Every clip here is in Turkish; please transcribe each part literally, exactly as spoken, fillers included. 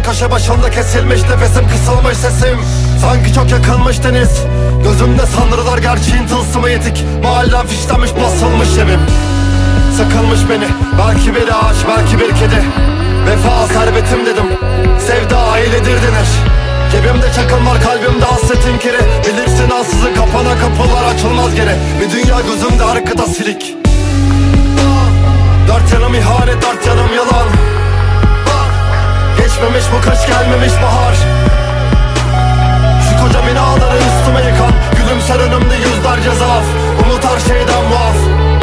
köşe başında kesilmiş, nefesim kısılmış, sesim sanki çok yakılmış deniz. Gözümde sanrılar gerçeğin tılsımı yetik. Mahallem fişlenmiş, basılmış evim. Sıkılmış beni, belki bir ağaç, belki bir kedi. Vefa servetim dedim, sevda ailedir denir. Cebimde çakıl var, kalbimde hasretin kiri. Bilirsin ansızın kapana kapılar açılmaz geri. Bir dünya gözümde arkada silik. Dört yanım ihanet, dört yanım yalan. Geçmemiş bu kış, gelmemiş bahar. Şu koca binaları üstüme yıkan, gülümser önümde yüzlerce zaaf. Umut her şeyden muaf.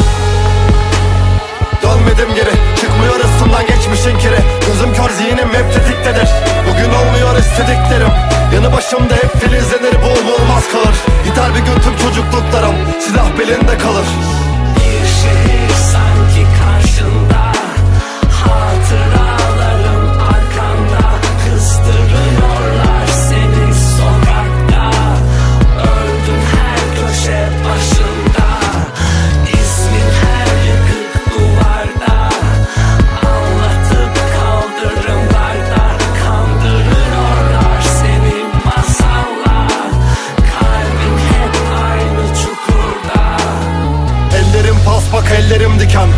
Dönmedim geri, çıkmıyor üstümden geçmişin kiri. Gözüm kör, zihnim hep tetiktedir. Bugün olmuyor istediklerim. Yanı başımda hep filizlenir, bu olmaz kalır. Gider bir gün tüm çocukluklarım, silah belinde kalır. Bir şehir sanki karşında, hatıralarım arkanda. Kıstırıyorlar seni sokakta, öldün her köşe başında. İsmin her yıkık duvarda, anlatıp kaldırımlarda. Kandırıyorlar seni masalla, kalbin hep aynı çukurda. Ellerim paspak, ellerim diken.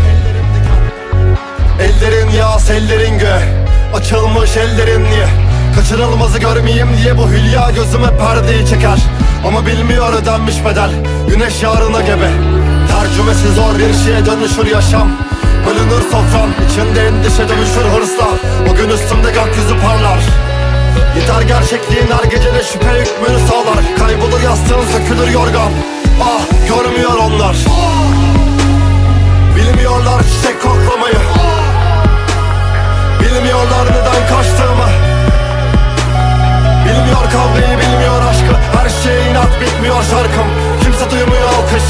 Ellerin yağ, ellerin gö. Açılmış ellerin niye? Kaçırılmazı görmeyeyim diye bu hülya gözüme perdeyi çeker. Ama bilmiyor ödenmiş bedel, güneş yarına gebe. Tercümesi zor bir şeye dönüşür yaşam. Bölünür sofran, içinde endişe dönüşür hırsla. Bugün üstümde gökyüzü parlar. Gider gerçekliğin her gecede şüphe hükmünü sağlar. Kaybolur yastığın, sökülür yorgan. Ah, görmüyor onlar. Bilmiyorlar çiçek koklamayı. Bilmiyorlar neden kaçtığımı. Bilmiyor kavgayı, bilmiyor aşkı. Her şeye inat, bitmiyor şarkım. Kimse duymuyor alkış.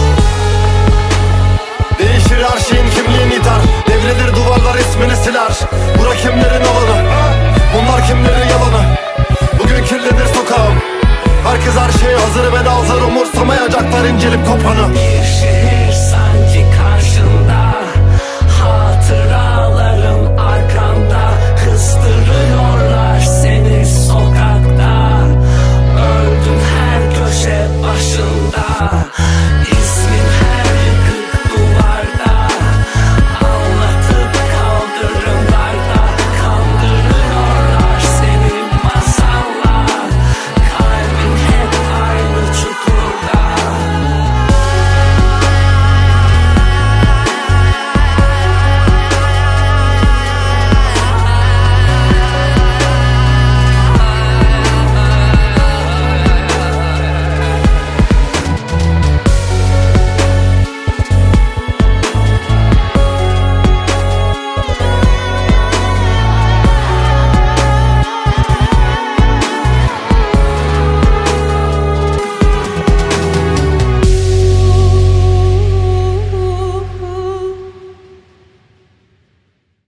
Değişir her şeyin, kimliğin iter. Devrilir duvarlar, ismini siler. Bura kimlerin alanı, bunlar kimlerin yalanı. Bugün kirlenir sokağım. Herkes her şeye hazır ve nazır, umursamayacaklar incelip kopanı.